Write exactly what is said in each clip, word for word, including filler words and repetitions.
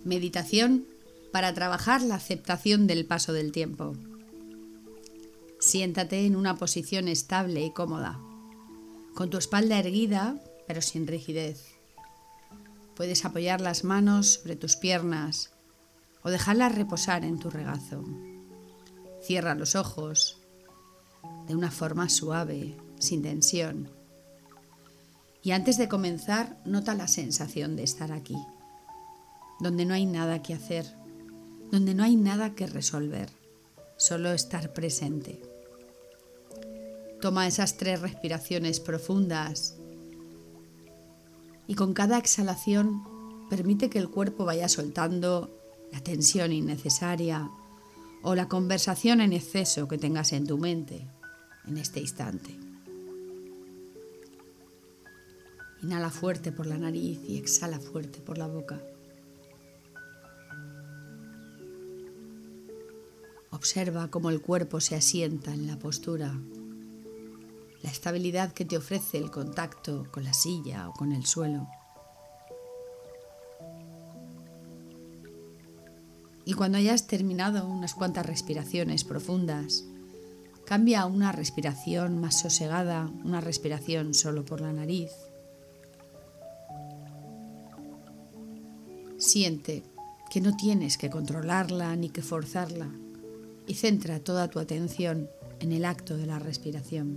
Meditación para trabajar la aceptación del paso del tiempo. Siéntate en una posición estable y cómoda, con tu espalda erguida pero sin rigidez. Puedes apoyar las manos sobre tus piernas o dejarlas reposar en tu regazo. Cierra los ojos de una forma suave, sin tensión. Y antes de comenzar, nota la sensación de estar aquí, donde no hay nada que hacer, donde no hay nada que resolver, solo estar presente. Toma esas tres respiraciones profundas y con cada exhalación permite que el cuerpo vaya soltando la tensión innecesaria o la conversación en exceso que tengas en tu mente en este instante. Inhala fuerte por la nariz y exhala fuerte por la boca. Observa cómo el cuerpo se asienta en la postura, la estabilidad que te ofrece el contacto con la silla o con el suelo. Y cuando hayas terminado unas cuantas respiraciones profundas, cambia a una respiración más sosegada, una respiración solo por la nariz. Siente que no tienes que controlarla ni que forzarla y centra toda tu atención en el acto de la respiración.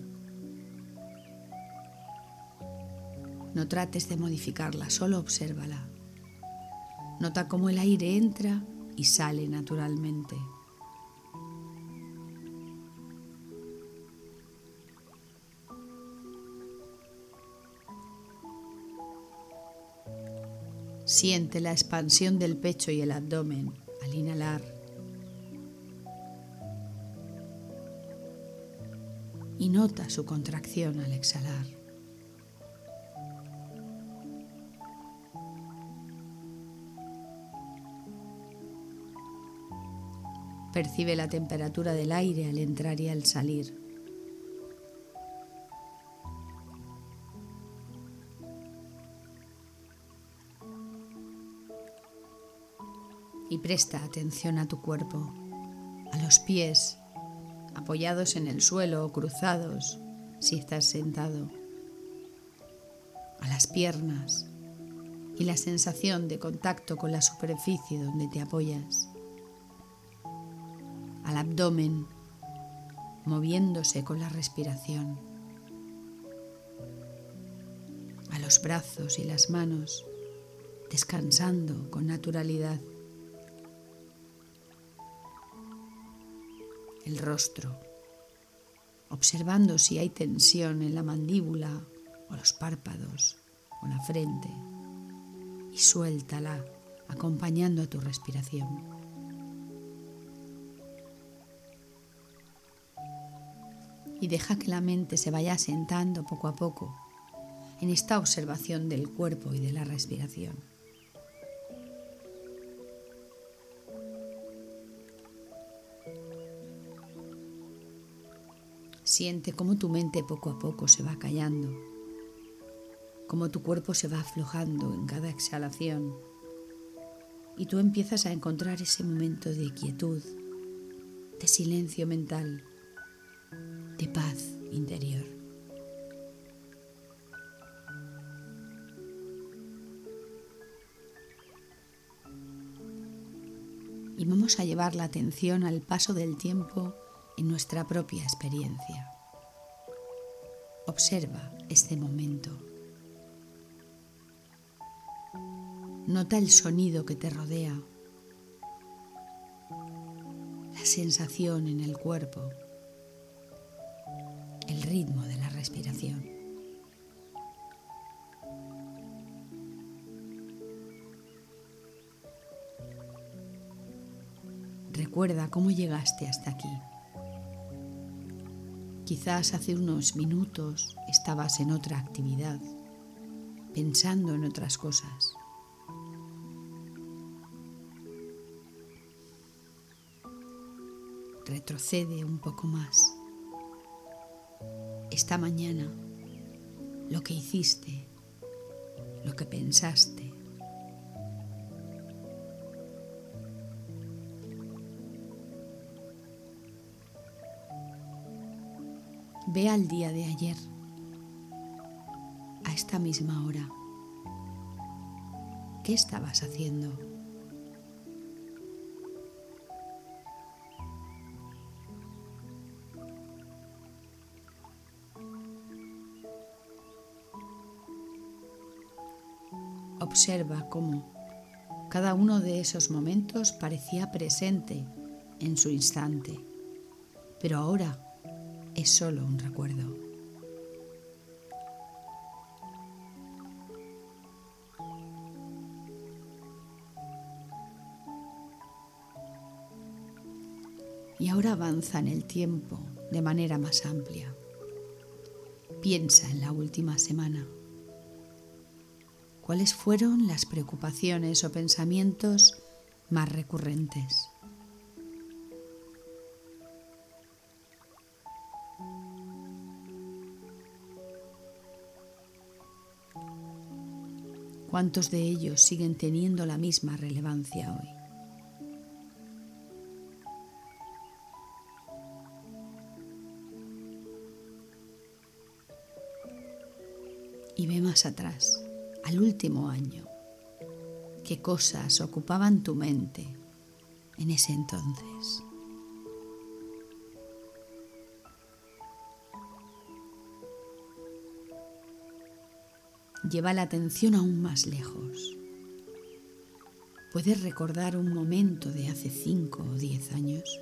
No trates de modificarla, solo obsérvala. Nota cómo el aire entra y sale naturalmente. Siente la expansión del pecho y el abdomen al inhalar y nota su contracción al exhalar. Percibe la temperatura del aire al entrar y al salir. Y presta atención a tu cuerpo, a los pies, apoyados en el suelo o cruzados si estás sentado, a las piernas y la sensación de contacto con la superficie donde te apoyas, al abdomen moviéndose con la respiración, a los brazos y las manos descansando con naturalidad, el rostro, observando si hay tensión en la mandíbula o los párpados o la frente, y suéltala acompañando a tu respiración. Y deja que la mente se vaya asentando poco a poco en esta observación del cuerpo y de la respiración. Siente cómo tu mente poco a poco se va callando, cómo tu cuerpo se va aflojando en cada exhalación y tú empiezas a encontrar ese momento de quietud, de silencio mental, de paz interior. Y vamos a llevar la atención al paso del tiempo en nuestra propia experiencia. Observa este momento. Nota el sonido que te rodea, la sensación en el cuerpo, el ritmo de la respiración. Recuerda cómo llegaste hasta aquí. Quizás hace unos minutos estabas en otra actividad, pensando en otras cosas. Retrocede un poco más. Esta mañana, lo que hiciste, lo que pensaste, Ve al día de ayer, a esta misma hora. ¿Qué estabas haciendo? Observa cómo cada uno de esos momentos parecía presente en su instante, pero ahora es solo un recuerdo. Y ahora avanza en el tiempo de manera más amplia. Piensa en la última semana. ¿Cuáles fueron las preocupaciones o pensamientos más recurrentes? ¿Cuántos de ellos siguen teniendo la misma relevancia hoy? Y ve más atrás, al último año. ¿Qué cosas ocupaban tu mente en ese entonces? Lleva la atención aún más lejos. ¿Puedes recordar un momento de hace cinco o diez años?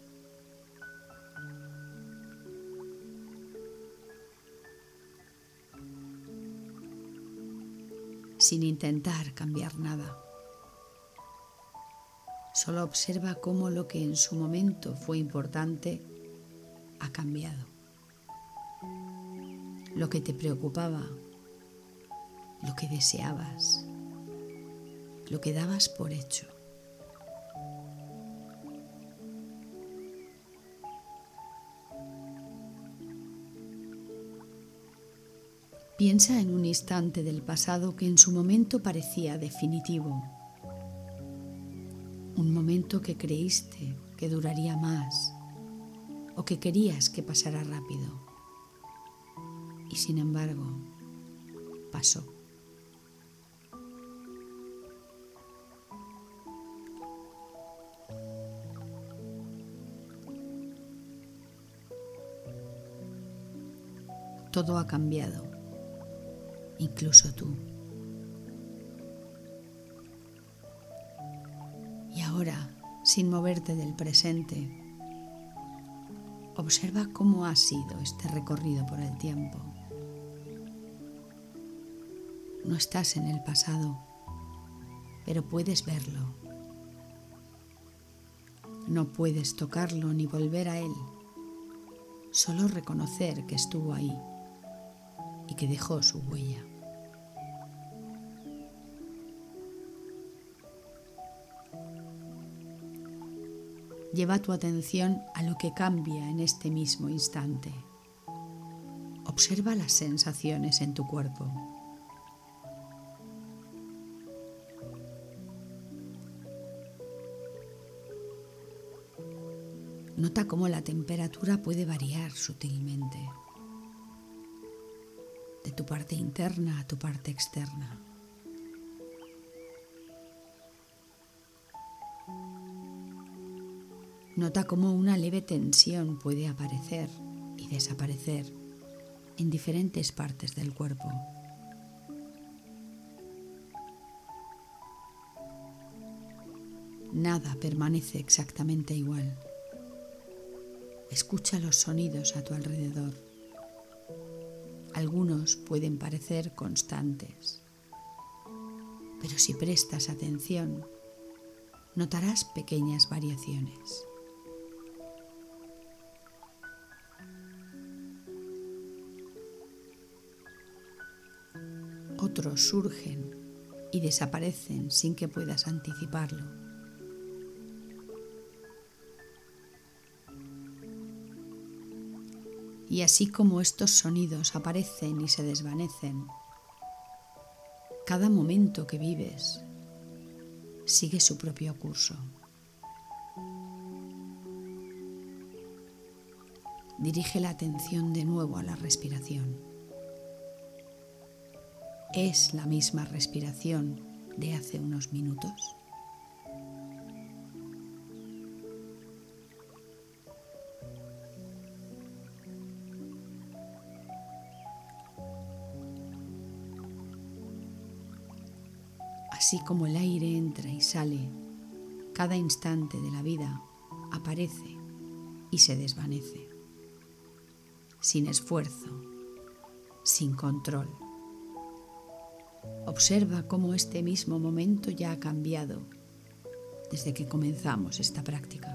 Sin intentar cambiar nada. Solo observa cómo lo que en su momento fue importante ha cambiado. Lo que te preocupaba, lo que deseabas, lo que dabas por hecho. Piensa en un instante del pasado que en su momento parecía definitivo. Un momento que creíste que duraría más o que querías que pasara rápido. Y sin embargo, pasó. Todo ha cambiado, incluso tú. Y ahora, sin moverte del presente, observa cómo ha sido este recorrido por el tiempo. No estás en el pasado, pero puedes verlo. No puedes tocarlo ni volver a él, solo reconocer que estuvo ahí y que dejó su huella. Lleva tu atención a lo que cambia en este mismo instante. Observa las sensaciones en tu cuerpo. Nota cómo la temperatura puede variar sutilmente, de tu parte interna a tu parte externa. Nota cómo una leve tensión puede aparecer y desaparecer en diferentes partes del cuerpo. Nada permanece exactamente igual. Escucha los sonidos a tu alrededor. Algunos pueden parecer constantes, pero si prestas atención, notarás pequeñas variaciones. Otros surgen y desaparecen sin que puedas anticiparlo. Y así como estos sonidos aparecen y se desvanecen, cada momento que vives sigue su propio curso. Dirige la atención de nuevo a la respiración. ¿Es la misma respiración de hace unos minutos? Así como el aire entra y sale, cada instante de la vida aparece y se desvanece, sin esfuerzo, sin control. Observa cómo este mismo momento ya ha cambiado desde que comenzamos esta práctica.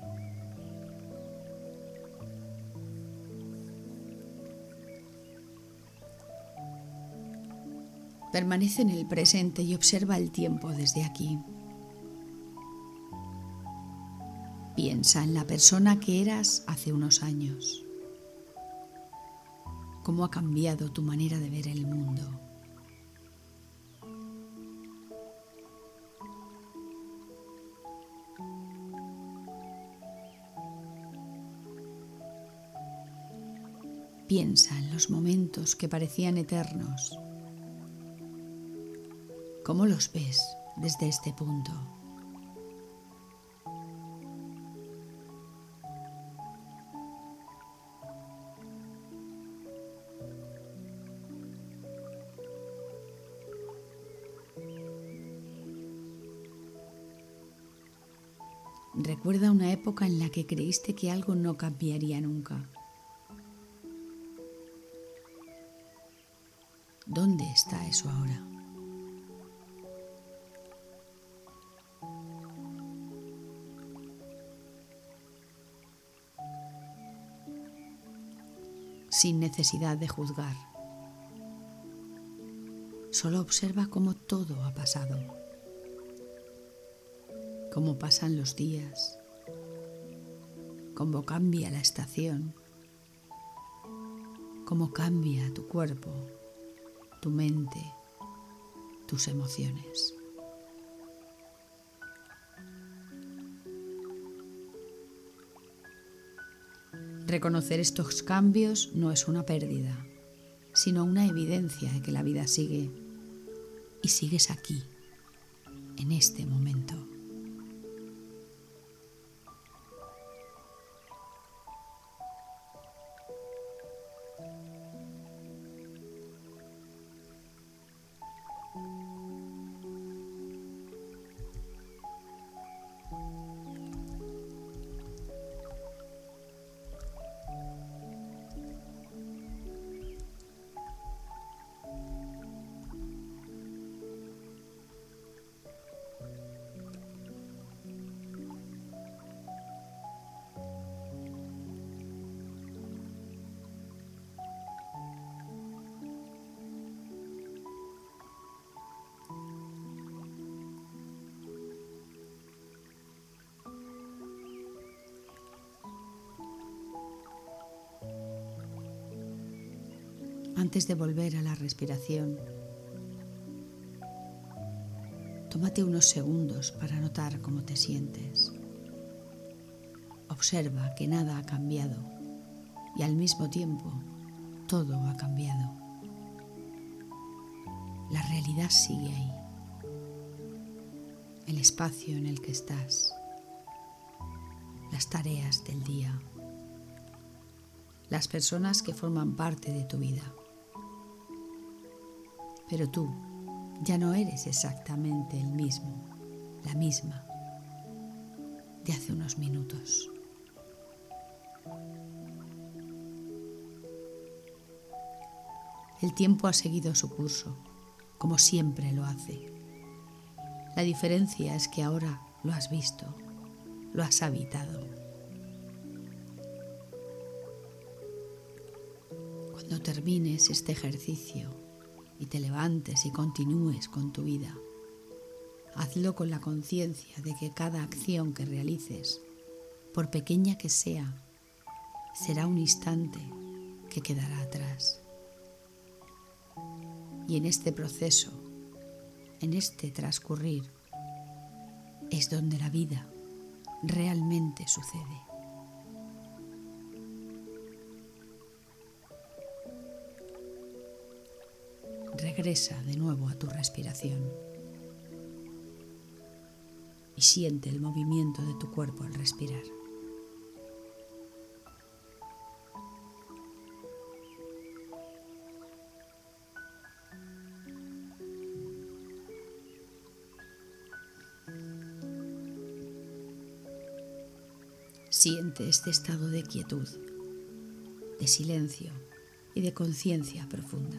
Permanece en el presente y observa el tiempo desde aquí. Piensa en la persona que eras hace unos años. ¿Cómo ha cambiado tu manera de ver el mundo? Piensa en los momentos que parecían eternos. ¿Cómo los ves desde este punto? Recuerda una época en la que creíste que algo no cambiaría nunca. ¿Dónde está eso ahora? Sin necesidad de juzgar. Solo observa cómo todo ha pasado, cómo pasan los días, cómo cambia la estación, cómo cambia tu cuerpo, tu mente, tus emociones. Reconocer estos cambios no es una pérdida, sino una evidencia de que la vida sigue y sigues aquí, en este momento. Antes de volver a la respiración, tómate unos segundos para notar cómo te sientes. Observa que nada ha cambiado y al mismo tiempo todo ha cambiado. La realidad sigue ahí, el espacio en el que estás, las tareas del día, las personas que forman parte de tu vida. Pero tú ya no eres exactamente el mismo, la misma, de hace unos minutos. El tiempo ha seguido su curso, como siempre lo hace. La diferencia es que ahora lo has visto, lo has habitado. Cuando termines este ejercicio y te levantes y continúes con tu vida, hazlo con la conciencia de que cada acción que realices, por pequeña que sea, será un instante que quedará atrás. Y en este proceso, en este transcurrir, es donde la vida realmente sucede. regresa de nuevo a tu respiración y siente el movimiento de tu cuerpo al respirar. Siente este estado de quietud, de silencio y de conciencia profunda.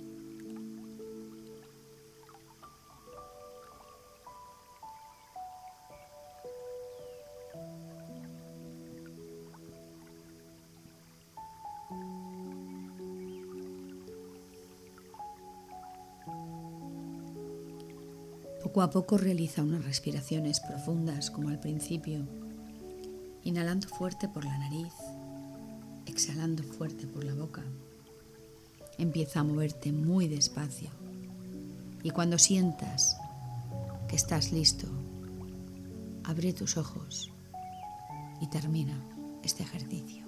Poco a poco realiza unas respiraciones profundas como al principio, inhalando fuerte por la nariz, exhalando fuerte por la boca. Empieza a moverte muy despacio y cuando sientas que estás listo, abre tus ojos y termina este ejercicio.